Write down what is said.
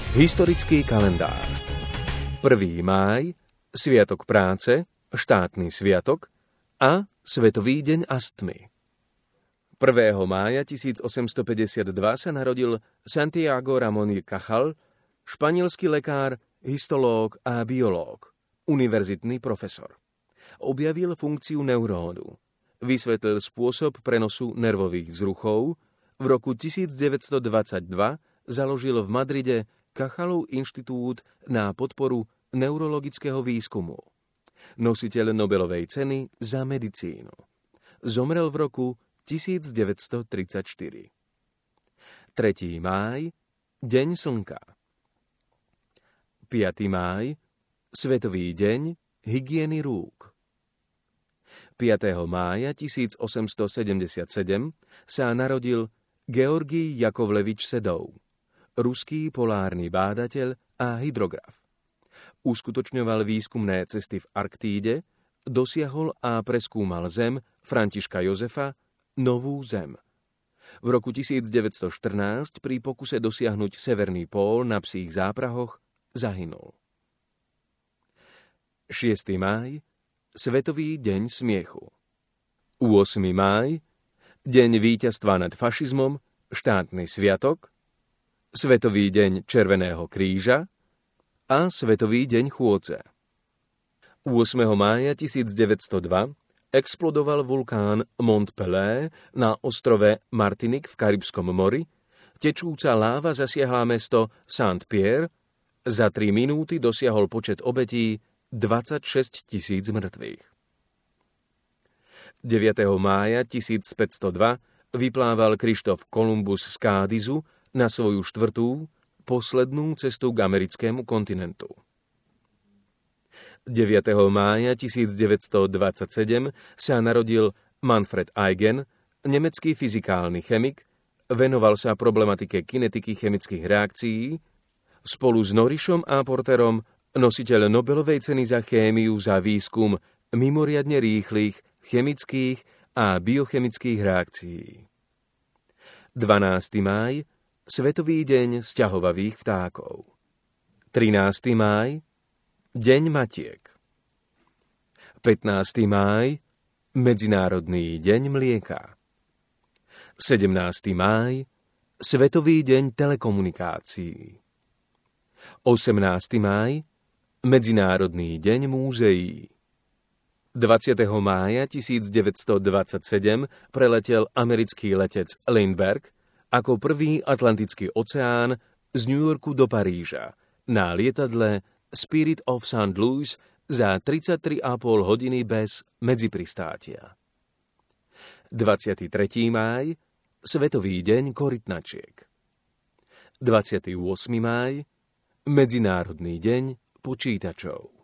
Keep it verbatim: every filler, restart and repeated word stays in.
Historický kalendár. prvý máj, Sviatok práce, štátny sviatok a Svetový deň astmy. prvého mája tisícosemstopäťdesiatdva sa narodil Santiago Ramón y Cajal, španielský lekár, histológ a biológ, univerzitný profesor. Objavil funkciu neurónu. Vysvetlil spôsob prenosu nervových vzruchov. V roku tisícdeväťstodvadsaťdva založil v Madride Cajalov inštitút na podporu neurologického výskumu. Nositeľ Nobelovej ceny za medicínu. Zomrel v roku tisícdeväťstotridsaťštyri. tretí máj, Deň slnka. piaty máj, Svetový deň hygieny rúk. piateho mája tisícosemstosedemdesiatsedem sa narodil Georgij Jakovlevič Sedov, ruský polárny bádateľ a hydrograf. Uskutočňoval výskumné cesty v Arktíde, dosiahol a preskúmal Zem Františka Jozefa, Novú Zem. V roku tisícdeväťstoštrnásť pri pokuse dosiahnuť severný pól na psích záprahoch zahynul. šiesty máj, Svetový deň smiechu. ôsmy máj, Deň víťazstva nad fašizmom, štátny sviatok, Svetový deň Červeného kríža a Svetový deň chôdze. ôsmeho mája tisícdeväťstodva explodoval vulkán Mont Pelé na ostrove Martinique v Karibskom mori, tečúca láva zasiahla mesto Saint-Pierre, za tri minúty dosiahol počet obetí dvadsaťšesť tisíc mŕtvych. deviateho mája tisícpäťstodva vyplával Krištof Kolumbus z Kádizu na svoju štvrtú, poslednú cestu k americkému kontinentu. deviateho mája tisícdeväťstodvadsaťsedem sa narodil Manfred Eigen, nemecký fyzikálny chemik, venoval sa problematike kinetiky chemických reakcií, spolu s Norišom a Porterom nositeľ Nobelovej ceny za chémiu za výskum mimoriadne rýchlych chemických a biochemických reakcií. dvanásty máj, Svetový deň sťahovavých vtákov. trinásty máj, Deň matiek. pätnásty máj, Medzinárodný deň mlieka. sedemnásty máj, Svetový deň telekomunikácií. osemnásty máj, Medzinárodný deň múzeí. dvadsiateho mája tisícdeväťstodvadsaťsedem preletel americký letec Lindbergh ako prvý Atlantický oceán z New Yorku do Paríža na lietadle Spirit of Saint Louis za tridsaťtri a pol hodiny bez medzipristátia. dvadsiateho tretieho máj, Svetový deň korytnačiek. dvadsiateho ôsmeho máj, Medzinárodný deň počítačov.